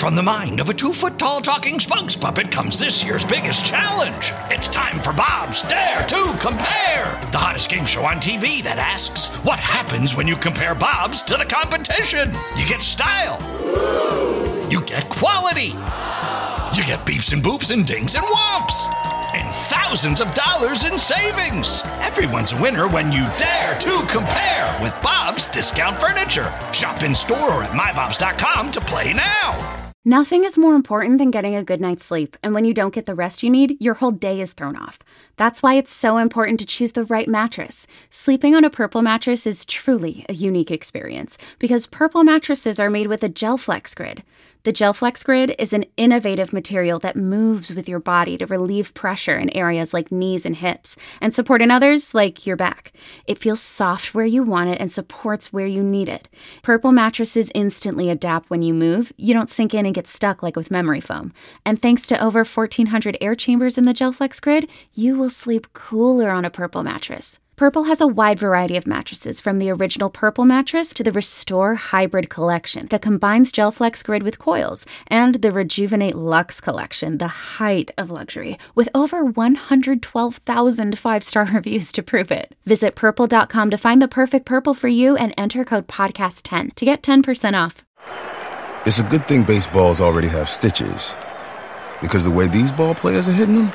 from the mind of a 2-foot-tall talking spokes puppet comes this year's biggest challenge. It's time for Bob's Dare to Compare, the hottest game show on TV that asks, what happens when you compare Bobs to the competition? You get style. You get quality. You get beeps and boops and dings and whomps. And thousands of dollars in savings. Everyone's a winner when you dare to compare with Bob's Discount Furniture. Shop in store or at mybobs.com to play now. Nothing is more important than getting a good night's sleep, and when you don't get the rest you need, your whole day is thrown off. That's why it's so important to choose the right mattress. Sleeping on a Purple mattress is truly a unique experience, because Purple mattresses are made with a GelFlex Grid. The GelFlex Grid is an innovative material that moves with your body to relieve pressure in areas like knees and hips, and support in others like your back. It feels soft where you want it and supports where you need it. Purple mattresses instantly adapt when you move. You don't sink in and get stuck like with memory foam. And thanks to over 1,400 air chambers in the GelFlex Grid, you will sleep cooler on a Purple mattress. Purple has a wide variety of mattresses, from the original Purple mattress to the Restore Hybrid collection that combines GelFlex Grid with coils, and the Rejuvenate Luxe collection, the height of luxury, with over 112,000 five-star reviews to prove it. Visit Purple.com to find the perfect Purple for you and enter code PODCAST10 to get 10% off. It's a good thing baseballs already have stitches, because the way these ball players are hitting them,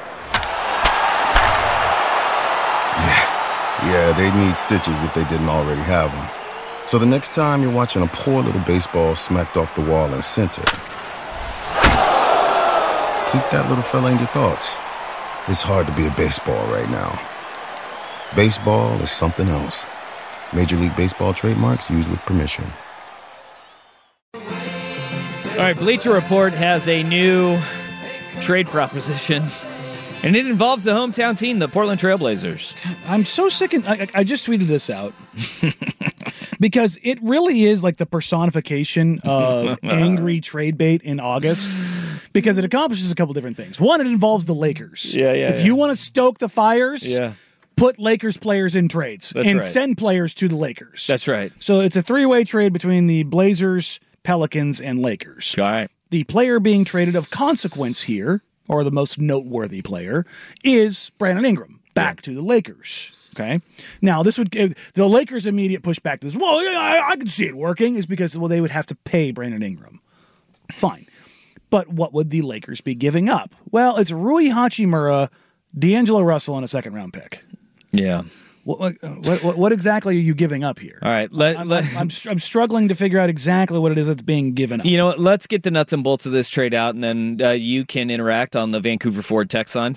yeah, they need stitches if they didn't already have them. So the next time you're watching a poor little baseball smacked off the wall in center, keep that little fella in your thoughts. It's hard to be a baseball right now. Baseball is something else. Major League Baseball trademarks used with permission. All right, Bleacher Report has a new trade proposition, and it involves the hometown team, the Portland Trailblazers. I'm so sick of... I just tweeted this out. Because it really is like the personification of angry trade bait in August. Because it accomplishes a couple different things. One, it involves the Lakers. If you want to stoke the fires, put Lakers players in trades. Send players to the Lakers. That's right. So it's a three-way trade between the Blazers, Pelicans, and Lakers. All right. The player being traded of consequence here, or the most noteworthy player, is Brandon Ingram, back to the Lakers. Okay? Now, this would give the Lakers' immediate pushback to this. Well, yeah, I can see it working, is because, well, they would have to pay Brandon Ingram. Fine. But what would the Lakers be giving up? Well, it's Rui Hachimura, D'Angelo Russell, and a second-round pick. Yeah. What exactly are you giving up here? All right. I'm struggling to figure out exactly what it is that's being given up. You know what? Let's get the nuts and bolts of this trade out, and then you can interact on the Vancouver Ford text line,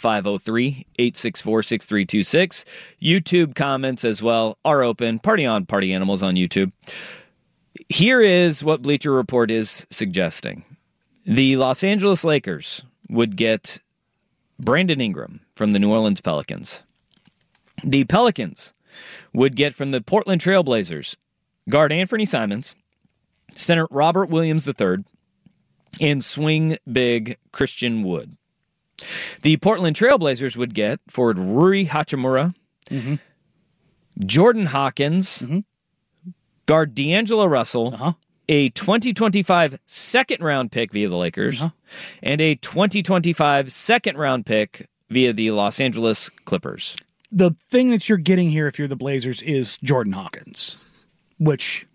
503-864-6326. YouTube comments as well are open. Party on, Party Animals on YouTube. Here is what Bleacher Report is suggesting. The Los Angeles Lakers would get Brandon Ingram from the New Orleans Pelicans. The Pelicans would get from the Portland Trailblazers guard Anthony Simons, center Robert Williams III, and swing big Christian Wood. The Portland Trailblazers would get forward Rui Hachimura, Jordan Hawkins, guard D'Angelo Russell, a 2025 second-round pick via the Lakers, and a 2025 second-round pick via the Los Angeles Clippers. The thing that you're getting here, if you're the Blazers, is Jordan Hawkins, which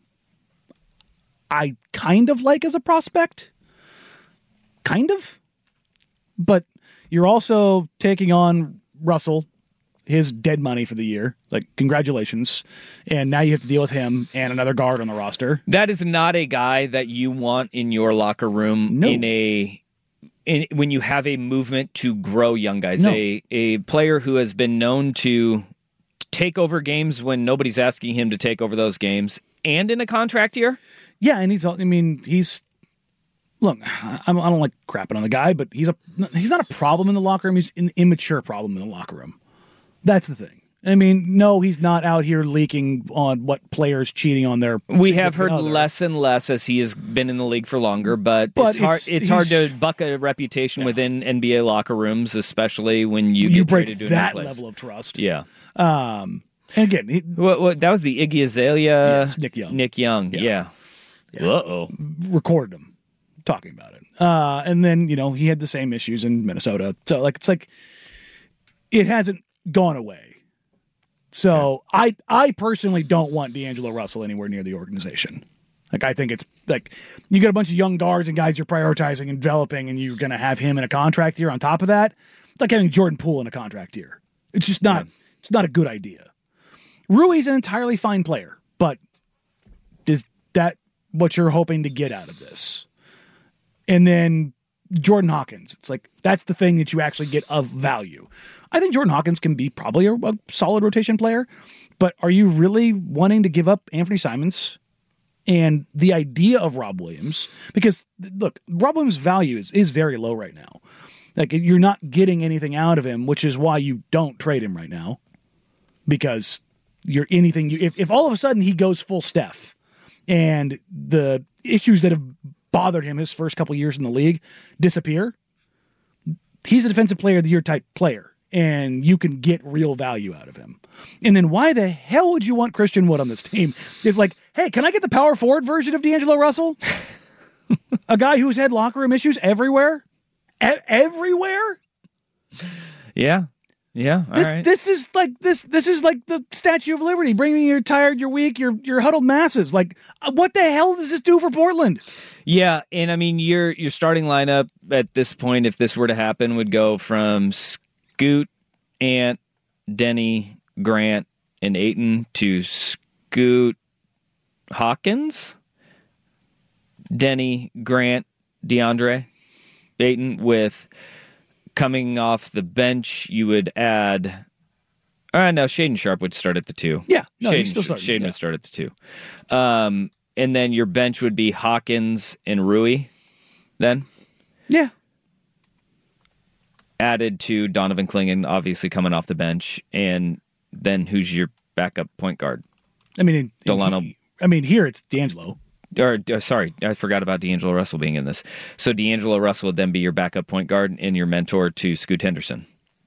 I kind of like as a prospect. Kind of. But you're also taking on Russell, his dead money for the year. Like, congratulations. And now you have to deal with him and another guard on the roster. That is not a guy that you want in your locker room when you have a movement to grow young guys. No. A player who has been known to take over games when nobody's asking him to take over those games, and in a contract year. Yeah, and look, I don't like crapping on the guy, but he's not a problem in the locker room. He's an immature problem in the locker room. That's the thing. I mean, no, he's not out here leaking on what players cheating on their. We have heard less and less as he has been in the league for longer, but it's hard to buck a reputation within NBA locker rooms, especially when you get break traded to that a new place. level of trust. Yeah. And again, that was the Iggy Azalea. Yes, Nick Young. Yeah. Uh-oh. Recorded him talking about it. And then, he had the same issues in Minnesota. So it hasn't gone away. So I personally don't want D'Angelo Russell anywhere near the organization. I think it's you get a bunch of young guards and guys you're prioritizing and developing, and you're going to have him in a contract year on top of that. It's like having Jordan Poole in a contract year. It's just not. Yeah. It's not a good idea. Rui's an entirely fine player, but is that what you're hoping to get out of this? And then Jordan Hawkins. It's that's the thing that you actually get of value. I think Jordan Hawkins can be probably a solid rotation player, but are you really wanting to give up Anthony Simons and the idea of Rob Williams? Because look, Rob Williams' value is very low right now. You're not getting anything out of him, which is why you don't trade him right now. Because if all of a sudden he goes full Steph and the issues that have bothered him his first couple years in the league disappear, he's a defensive player of the year type player, and you can get real value out of him. And then why the hell would you want Christian Wood on this team? It's hey, can I get the power forward version of D'Angelo Russell? A guy who's had locker room issues everywhere? Everywhere? Yeah. Yeah. All right. This is like the Statue of Liberty, bringing you're tired, you're weak, you're huddled massives. What the hell does this do for Portland? Yeah, and I mean your starting lineup at this point, if this were to happen, would go from Scoot, Ant, Denny, Grant, and Ayton to Scoot, Hawkins, Denny, Grant, DeAndre, Ayton. With coming off the bench, you would add. No, Shaden Sharp would start at the 2. Yeah, no, Shaden would start at the 2. And then your bench would be Hawkins and Rui. Then, yeah, added to Donovan Clingan, obviously coming off the bench, and then who's your backup point guard? I mean, Delano. Here it's D'Angelo. Sorry, I forgot about D'Angelo Russell being in this. So D'Angelo Russell would then be your backup point guard and your mentor to Scoot Henderson.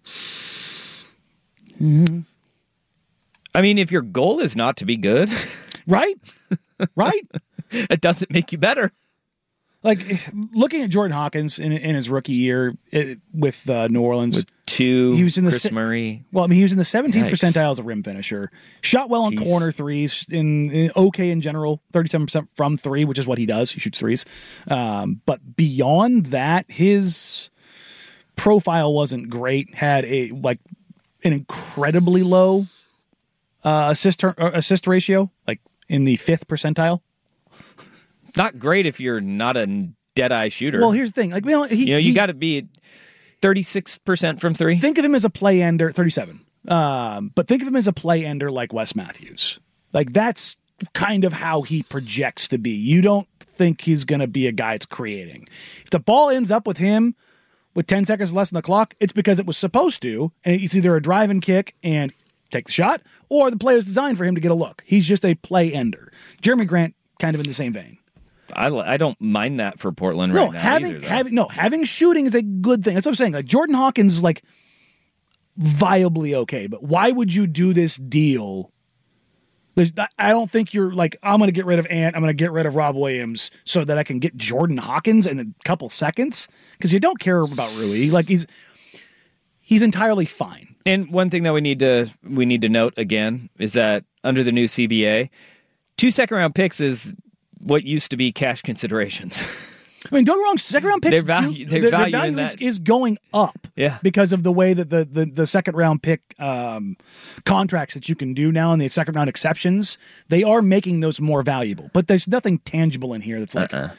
Mm-hmm. I mean, if your goal is not to be good, right? It doesn't make you better. Looking at Jordan Hawkins in his rookie year with New Orleans, with 2, he was in Chris Murray. Well, he was in the 17th percentile as a rim finisher. Shot well on corner threes. In okay in general, 37% from 3, which is what he does. He shoots threes. But beyond that, his profile wasn't great. Had an incredibly low assist ratio, in the 5th percentile. Not great if you're not a dead-eye shooter. Well, here's the thing. You got to be 36% from 3. Think of him as a play ender, 37. But think of him as a play ender like Wes Matthews. That's kind of how he projects to be. You don't think he's going to be a guy that's creating. If the ball ends up with him with 10 seconds less on the clock, it's because it was supposed to, and it's either a drive and kick and take the shot, or the play was designed for him to get a look. He's just a play ender. Jeremy Grant, kind of in the same vein. I don't mind that for Portland right now. Having shooting is a good thing. That's what I'm saying. Jordan Hawkins is viably okay, but why would you do this deal? I don't think you're I'm going to get rid of Ant, I'm going to get rid of Rob Williams so that I can get Jordan Hawkins in a couple seconds, because you don't care about Rui. He's entirely fine. And one thing that we need to note again is that under the new CBA, 2 second-round picks is what used to be cash considerations. I mean, don't get me wrong, second-round picks, their value is going up, because of the way that the second-round pick contracts that you can do now and the second-round exceptions, they are making those more valuable. But there's nothing tangible in here that's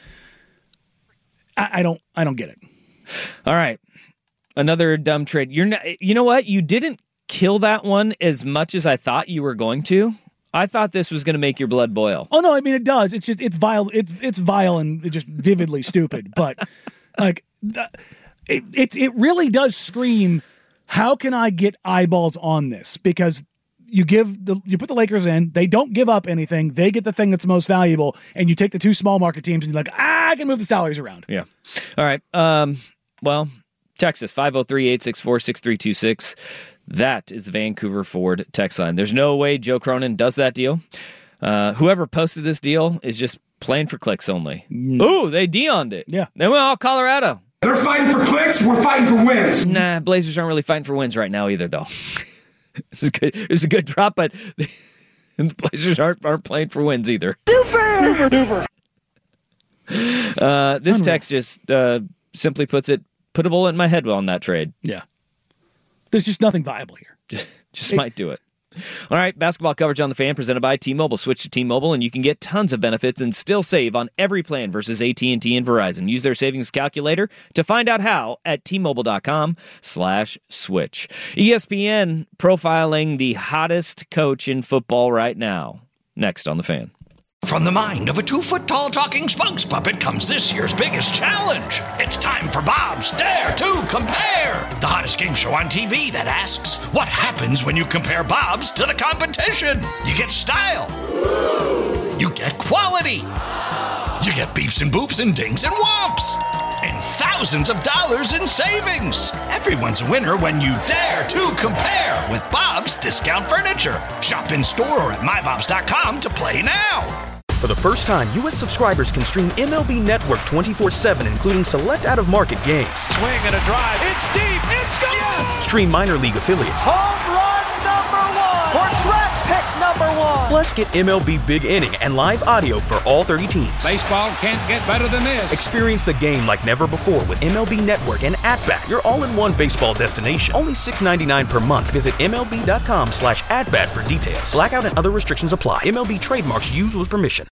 I don't get it. All right, another dumb trade. You know what? You didn't kill that one as much as I thought you were going to. I thought this was going to make your blood boil. Oh no, I mean it does. It's just it's vile. It's vile and just vividly stupid. But it really does scream. How can I get eyeballs on this? Because you put the Lakers in, they don't give up anything. They get the thing that's most valuable, and you take the 2 small market teams and you're I can move the salaries around. Yeah. All right. Well, Texas 503-864-6326. That is the Vancouver Ford text line. There's no way Joe Cronin does that deal. Whoever posted this deal is just Playing for clicks only. Ooh, they Deion'd it. Yeah. They went all Colorado. They're fighting for clicks. We're fighting for wins. Nah, Blazers aren't really fighting for wins right now either, though. It was a good drop, but the Blazers aren't playing for wins either. Super. This text just simply puts it, put a bullet in my head on that trade. Yeah. There's just nothing viable here. Just might do it. All right, basketball coverage on the Fan presented by T-Mobile. Switch to T-Mobile and you can get tons of benefits and still save on every plan versus AT&T and Verizon. Use their savings calculator to find out how at T-Mobile.com/switch. ESPN profiling the hottest coach in football right now. Next on the Fan. From the mind of a 2-foot-tall talking spokes puppet comes this year's biggest challenge. It's time for Bob's Dare to Compare, the hottest game show on TV that asks, what happens when you compare Bob's to the competition? You get style. You get quality. You get beeps and boops and dings and whomps. And thousands of dollars in savings. Everyone's a winner when you dare to compare with Bob's Discount Furniture. Shop in store or at mybobs.com to play now. For the first time, U.S. subscribers can stream MLB Network 24/7, including select out-of-market games. Swing and a drive. It's deep. It's gone. Yes. Stream minor league affiliates. Home run number 1. Or draft pick number 1. Plus, get MLB Big Inning and live audio for all 30 teams. Baseball can't get better than this. Experience the game like never before with MLB Network and At-Bat, your all-in-one baseball destination. Only $6.99 per month. Visit MLB.com/atbat for details. Blackout and other restrictions apply. MLB trademarks used with permission.